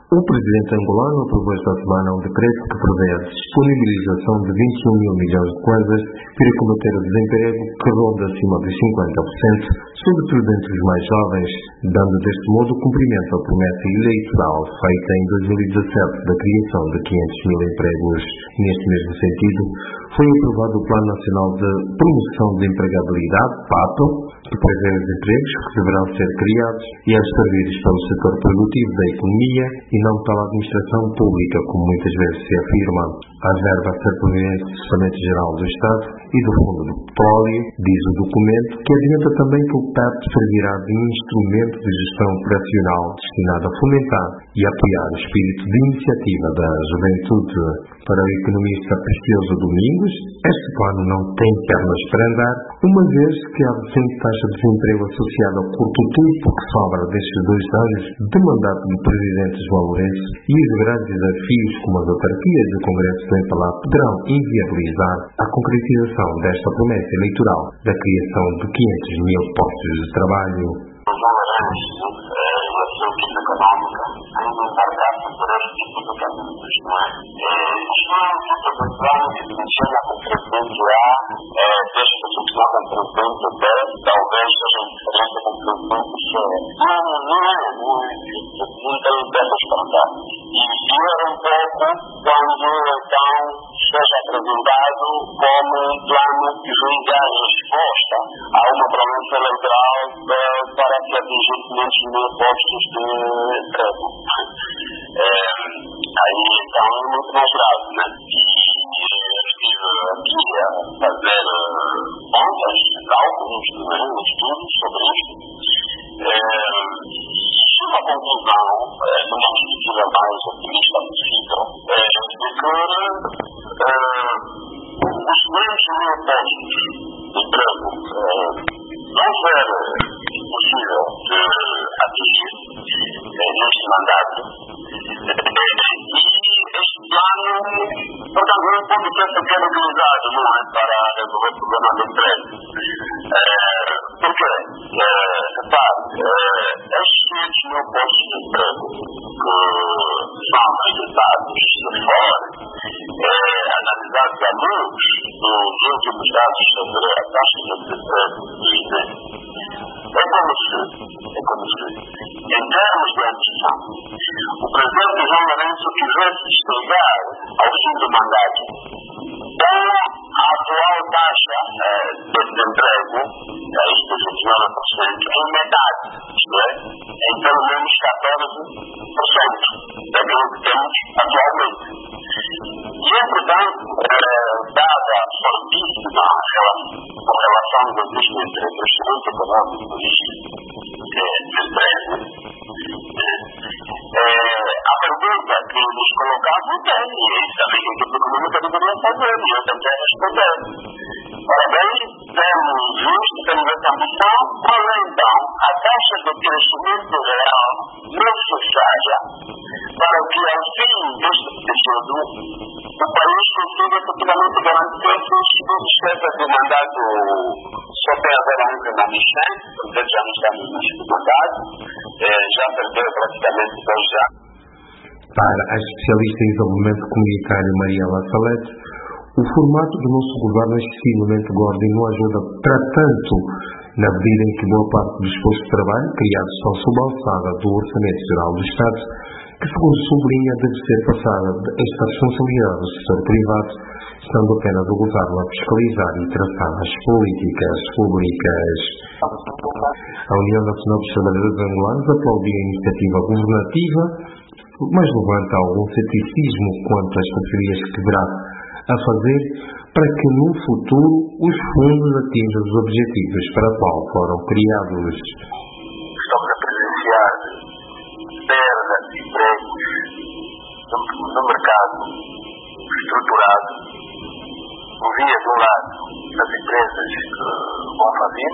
O presidente angolano aprovou esta semana um decreto que prevê a disponibilização de 21 mil milhões de kwanzas para combater o desemprego que ronda acima dos 50%, sobretudo entre os mais jovens, dando deste modo cumprimento à promessa eleitoral feita em 2017 da criação de 500 mil empregos. Neste mesmo sentido, foi aprovado o Plano Nacional de Promoção de Empregabilidade, PAPO, que prevê os empregos que deverão ser criados e absorvidos pelo setor produtivo da economia e não pela administração pública, como muitas vezes se afirma. A verba a ser proveniente do Orçamento Geral do Estado e do Fundo do Petróleo, diz o documento, que adianta também que o PAP servirá de instrumento de gestão operacional destinado a fomentar e apoiar o espírito de iniciativa da juventude. Para o economista Precioso Domingos, este plano não tem pernas para andar, uma vez que a recente taxa de desemprego associada ao curto tempo que sobra destes 2 anos de mandato do presidente João Lourenço e os grandes desafios como as autarquias e o Congresso do Empalar poderão inviabilizar a concretização desta promessa eleitoral da criação de 500 mil postos de trabalho. João Lourenço e a sua equipe econômica têm embarcado por este tipo de caminhos, não é? Isto é um tipo de plano que funciona com frequência desde que funciona com frequência até talvez seja diferente com frequência não tem dessas para e era um pouco quando então seja apresentado como um plano que julga a resposta a uma promessa eleitoral para que atingir 500 mil postos de emprego. Aí então é muito mais grave, né? E eu estive aqui a fazer contas, cálculos, estudos sobre isto. Uma conclusão, numa perspectiva mais otimista possível, de que os 500 mil postos de emprego não ser possível de atingir neste mandato. E este plano, portanto, não pode ser sequer utilizado, não é, para resolver o problema do emprego. Por quê? Repare, estes 500 mil postos de emprego que são apresentados de fora, analisados à luz dos últimos dados sobre a taxa de desemprego do INE, é como se, em termos de ambição, o presidente João Lourenço quisesse estrear ao fim do mandato com a atual taxa de desemprego, isto é 19%, em metade, isto é, em pelo menos 14% daquilo que temos atualmente. E, portanto, dada a fortíssima correlação do risco entre o crescimento econômico e o risco de desemprego, a pergunta que nos colocamos é, e também que a equipe econômica deveria fazer, e eu tentei responder. Ora bem, temos visto, temos essa ambição, qual é então a taxa de crescimento real necessária para que ao fim deste período o país consiga efetivamente garantir que os despesas de mandato só tem a ver ainda na missão, porque já não estamos no fim do mandato, já perdeu praticamente 2 anos. Para a especialista em desenvolvimento comunitário Mariela Salete, o formato do nosso governo é excessivamente gordo e não ajuda para tanto, na medida em que boa parte dos postos de trabalho criados são sob a alçada do Orçamento Geral do Estado, que, segundo sublinha, deve ser passada esta responsabilidade do setor privado, estando apenas o governo a fiscalizar e traçar as políticas públicas. A União Nacional dos Trabalhadores Angolanos aplaudiu a iniciativa governativa, mas levanta algum ceticismo quanto às parcerias que deverá a fazer para que no futuro os fundos atinjam os objetivos para o qual foram criados. Estamos a presenciar perda de empregos no mercado estruturado, por via de um lado das empresas que vão fazer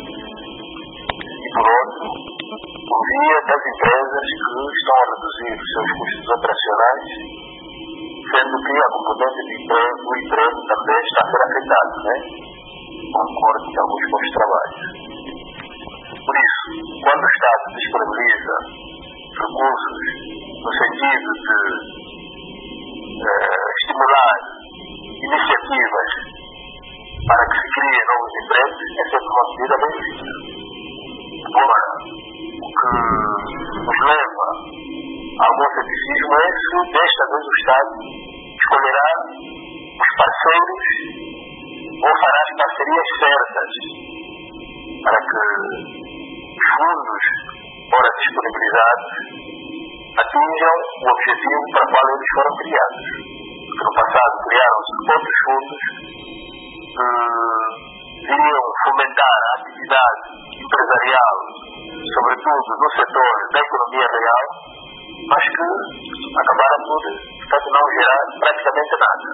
e por outro por via das empresas que estão a reduzir os seus custos operacionais, sendo que a componente de emprego, o emprego também está a ser afetado, com o corte de alguns postos de trabalho. Por isso, quando o Estado disponibiliza recursos no sentido de estimular iniciativas para que se criem novos empregos, é sempre uma medida bem vista. Agora, o que nos leva a algum ceticismo é se desta vez o Estado escolherá os parceiros ou fará as parcerias certas para que os fundos ora disponibilizados atinjam o objetivo para o qual eles foram criados. Porque no passado criaram-se outros fundos que iriam fomentar a atividade empresarial, sobretudo no setor da economia real, mas que acabaram por, portanto, não gerar praticamente nada.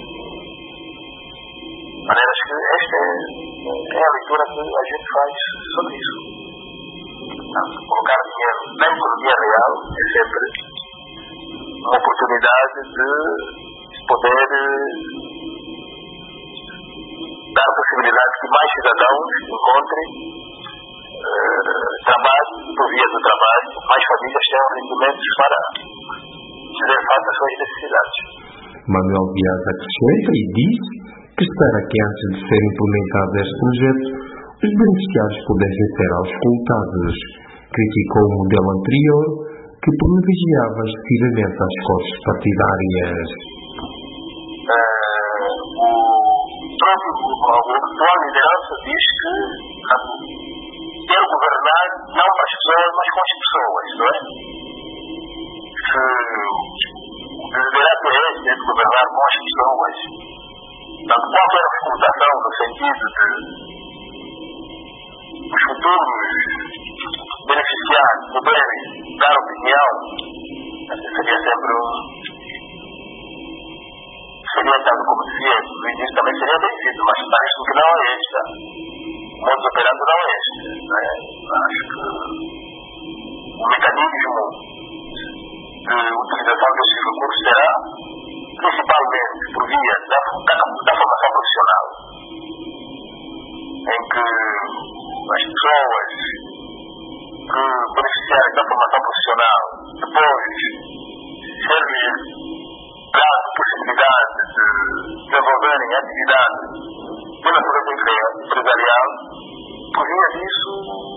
De maneiras que esta é a leitura que a gente faz sobre isso. Colocar dinheiro na economia real é sempre uma oportunidade de poder dar a possibilidade que mais cidadãos encontrem trabalho, por via do trabalho, mais famílias tenham rendimentos para fazer face às suas necessidades. Manuel Dias acrescenta e diz que espera que antes de ser implementado este projeto, os beneficiários pudessem ser auscultados. Criticou o modelo anterior, que privilegiava excessivamente as cores partidárias. A atual liderança diz que ter governar não para as pessoas, mas com as pessoas, não é? Se o desiderato é esse, de governar com as pessoas, portanto, qualquer reputação no sentido de os futuros beneficiários poderem dar opinião, seria sempre seria tanto como dizia no início, também seria bem-vindo, mas parece que não é esta. O modus operandi não é este. Acho que o mecanismo de utilização destes recursos será principalmente por via da formação profissional, em que as pessoas que beneficiarem da formação profissional depois servem dado possibilidade de desenvolverem atividade de natureza empresarial, por via disso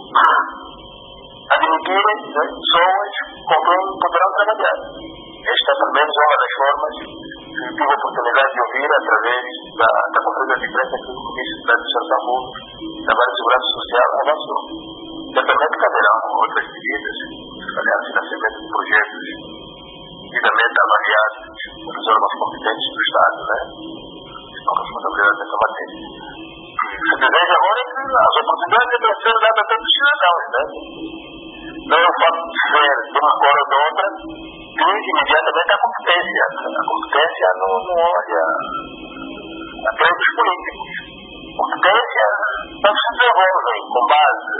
admitirem pessoas com quem poderão trabalhar. Esta é pelo menos uma das formas que tive a oportunidade de ouvir através da conferência de imprensa que o Ministro da Administração Pública e da Segurança Social avançou. Certamente caberão outras medidas, se calhar financiamento de projetos devidamente avaliados pelos órgãos competentes do Estado, né? Estão responsabilizados nessa matéria. Se deseja agora que as oportunidades devem ser dadas a todos os cidadãos, né? Não é o fato de ser de uma cor ou de outra que imediatamente a competência. A competência não olha a pleitos políticos. A competência não se desenvolve com base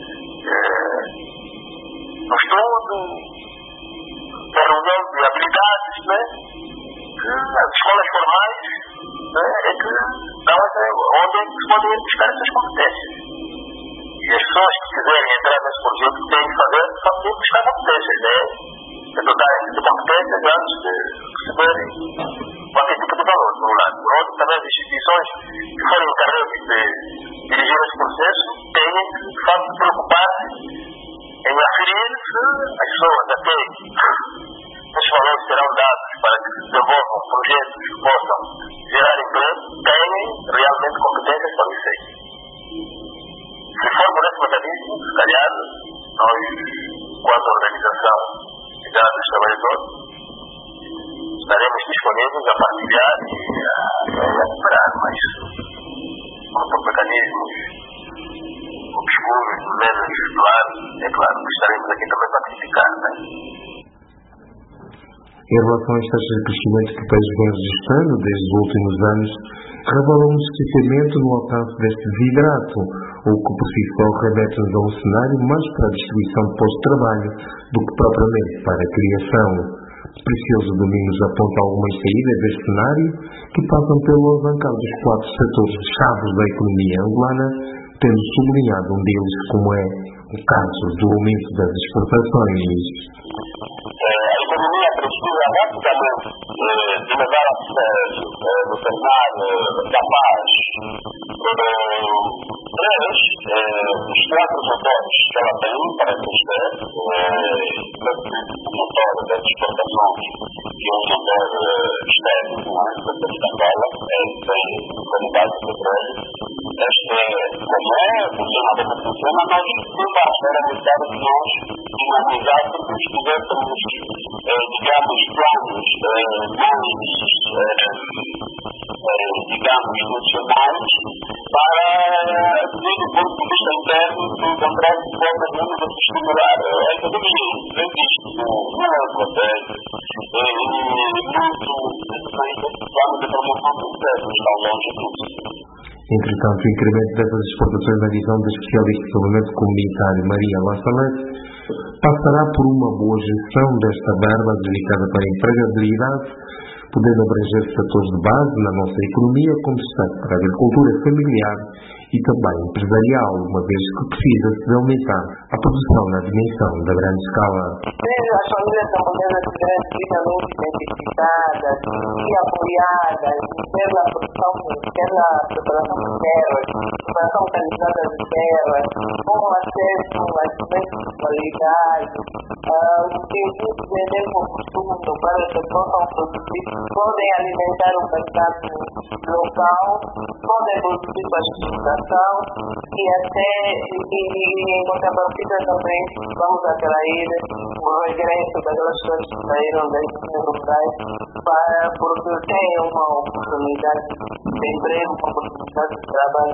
no estudo, na reunião de habilidades, né? As escolas formais, né? É que não é onde se podem buscar essas competências. E as pessoas que quiserem entrar nesse projeto têm que fazer, só têm que buscar competências, né? É dotarem de competências antes de receberem qualquer tipo de valor, por um lado. Por outro, também as instituições que forem encarregues de dirigir esse processo têm que, de facto, preocupar-se em aferir se as pessoas a quem esses valores serão dados para que se desenvolvam projetos que possam gerar emprego, têm realmente competências para o efeito. Se for por esse mecanismo, se calhar, nós, quanto organização dos trabalhadores, estaremos disponíveis a partilhar e a recuperar, mas por mecanismos obscuros, menos claros, é claro que estaremos aqui também para criticar, né? Em relação a este crescimento que o país vem registrando desde os últimos anos, revela um esquecimento no alcance deste desidrato, o que por si só remete-nos a um cenário mais para a distribuição de postos de trabalho do que propriamente para a criação. Precioso Domingos aponta algumas saídas deste cenário que passam pelo avançar dos 4 setores-chave da economia angolana, tendo sublinhado um deles como é o caso do aumento das exportações. A economia precisa rapidamente de levar a sério, de tornar capaz os 4 motores que ela tem para crescer, o motor das exportações, que é um motor externo, não é? Da Angola, tem como base de petróleo. Como funciona como funciona, nós não basta, era necessário que nós dinamizássemos, tivéssemos, digamos, planos digamos, nacionais para, desde o ponto de vista interno, encontrar formas de estimular a economia. Existe um processo muito plano de promoção do processo, está longe disso. Entretanto, o incremento dessas exportações na visão da especialista do Parlamento Comunitário Maria Lassalete passará por uma boa gestão desta verba dedicada para a empregabilidade, podendo abranger setores de base na nossa economia, como destaque para a agricultura familiar e também empresarial, uma vez que precisa-se de aumentar a produção na dimensão da grande escala. As famílias camponesas serão devidamente identificadas e apoiadas pela produção pela preparação de terras, preparação organizada de terras, com acesso a alimentos de qualidade, os serviços de consumo para que possam produzir, podem alimentar o mercado local, podem produzir para exportação e até em contrapartida também vamos atrair o regresso daquelas pessoas que saíram das rurais para porque tenham uma oportunidade de emprego, uma oportunidade de trabalho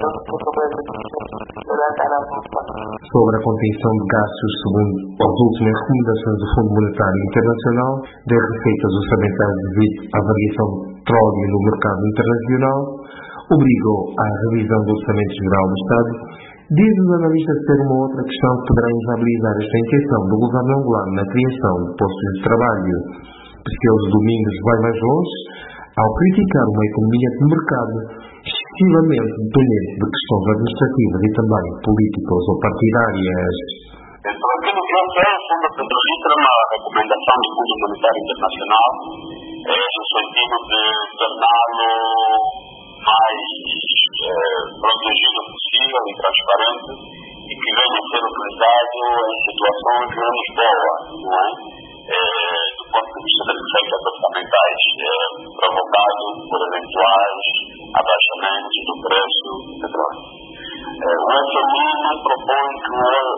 durante a população. Sobre a contenção de gastos, segundo as últimas recomendações do Fundo Monetário Internacional, das receitas orçamentais devido à variação do petróleo no mercado internacional, obrigou à revisão do Orçamento Geral do Estado, diz os analistas ser uma outra questão que poderá inviabilizar esta intenção do governo angolano na criação de postos de trabalho. Pesquelos Domingos vai mais longe ao criticar uma economia de mercado excessivamente dependente de questões administrativas e também políticas ou partidárias. Então, aquilo que eu sei, o Fundo Petrolífero é uma recomendação do Fundo Monetário Internacional no sentido de torná-lo mais protegido possível e transparente e que venha a ser utilizado em situações menos boas, não é? Do ponto de vista das receitas orçamentais, provocado por eventuais abaixamentos do preço do petróleo. O FMI não propõe que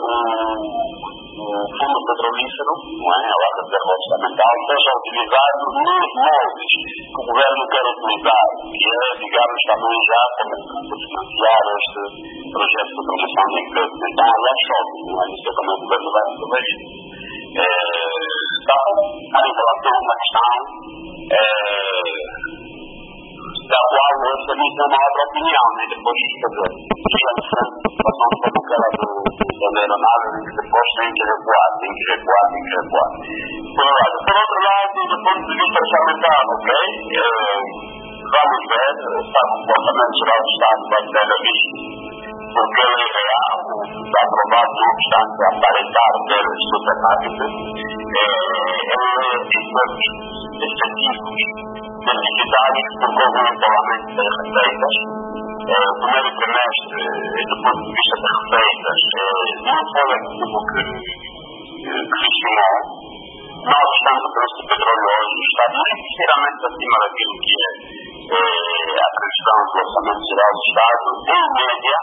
o Fundo Petrolífero, não é? A reserva orçamental, seja utilizado nos moldes que o governo quer utilizar, que é, digamos, também já como financiar este projeto de promoção de emprego. Então, é choque, não é? Não sei como o governo vai resolver isso. Então, em relação a uma questão da qual o FMI tem uma outra opinião, né? Depois, quer dizer, passamos por aquela da aeronave, depois tem que recuar. Por outro lado, do ponto de vista orçamental, ok? Vamos ver, o Orçamento Geral do Estado vai ser revisto, porque ele é real, está aprovado, não obstante aparentar ter superávit, efetivos necessitados por causa do isolamento das receitas. O primeiro trimestre, do ponto de vista das receitas, não foi aquilo que se estimou. Nós estamos no preço do petróleo hoje, está ligeiramente acima daquilo que é a previsão do Orçamento Geral do Estado. Em média,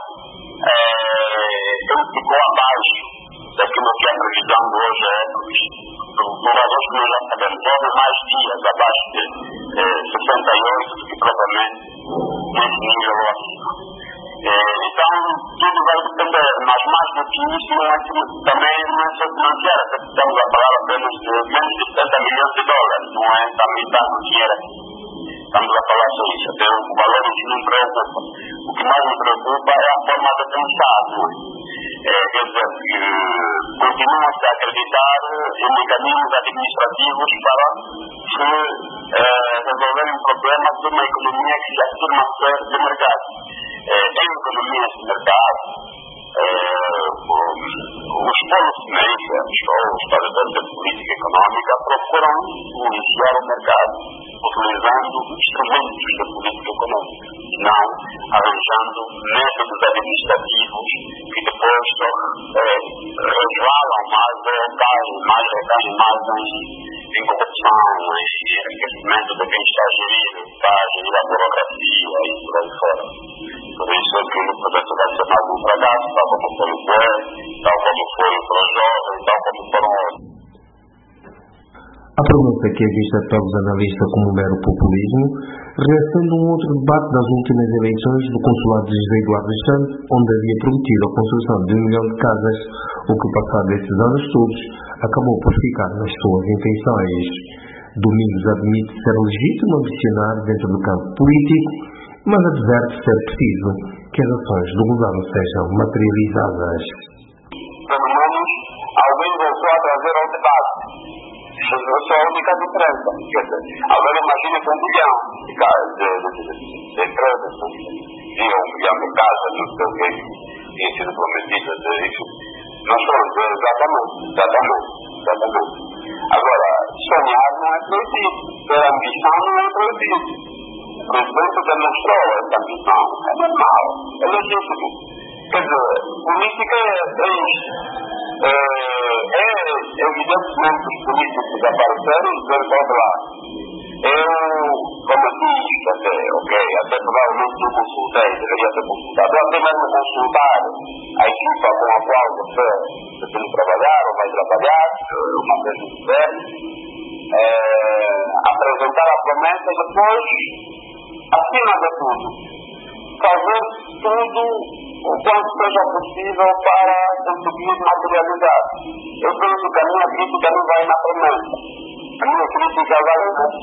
ele ficou abaixo daquilo que a previsão de hoje é prevista. Por razões que nós já sabemos, houve mais dias abaixo de 68 do que propriamente nesse nível acima. Então, tudo vai depender, mas mais do que isso, também não é só financiar, estamos a falar apenas de menos de 70 milhões de dólares, não é também tanto dinheiro. Estamos a falar sobre isso, até o valor que não preocupa. O que mais me preocupa é a forma de pensar, não é? Quer dizer, continua-se a acreditar em mecanismos administrativos para se resolver um problema de uma economia que se afirma ser de mercado. Em economias de mercado, os policymakers ou os fazedores da política económica procuram influenciar o mercado utilizando instrumentos da política económica, não arranjando métodos administrativos que depois resvalam mais ou caem mais em corrupção, em enriquecimento de quem está a gerir a burocracia e por aí fora. Por isso é que o projeto vai ser mais um fracasso, tal como foi o PUE, tal como foi para os jovens, tal como foram outros. A promessa que é vista pelos analistas como um mero populismo, reação de um outro debate das últimas eleições do consulado de José Eduardo dos Santos, onde havia prometido a construção de 1 milhão de casas, o que, passado esses anos todos, acabou por ficar nas suas intenções. Domingos admite ser legítimo ambicionar dentro do campo político, mas adverte ser preciso que as ações do governo sejam materializadas. Pelo menos, alguém voltou a trazer ao debate. Essa é a única diferença. Agora imagine com 1 milhão de empresas, e 1 milhão de casas, não sei o que tinha sido prometido. Nós pronto, exatamente. Agora, sonhar não é proibido, ter ambição não é proibido. O presidente demonstrou essa ambição, é normal, é legítimo. Quer dizer, política é isso. Evidentemente os políticos apareceram e dizer para lá. Eu, como disse, até provavelmente não consultei, deveria ter consultado. Eu até mesmo consultar a equipa com a qual você tem que trabalhar ou vai trabalhar, uma vez no governo, apresentar a promessa e depois, acima de tudo, fazer tudo o quanto seja possível para conseguir materializar. Eu penso que a minha crítica não vai na promessa. A minha crítica vai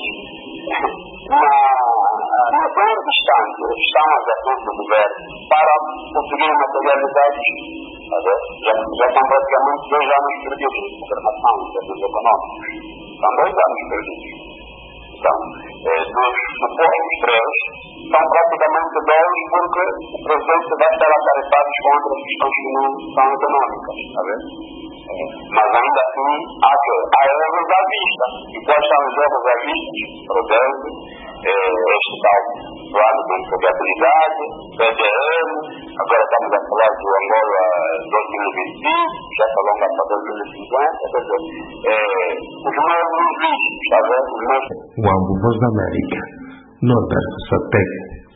na bem distante, as ações do governo para conseguir materializar isso. Já são praticamente 2 anos perdidos de governação em termos econômicos. São 2 anos perdidos. Então, dos supostos 3, são praticamente 2 porque o presidente vai estar atarefado com outras questões que não são econômicas, está vendo? Mas ainda assim, há erros à vista. E quais são os erros à vista? Por exemplo, este tal plano de empregabilidade, PDM, agora estamos a falar do Angola 2025, já falamos para 2050, quer dizer, os mesmos vistos, está vendo? Wambo, Voz da América, Norberto Satélite.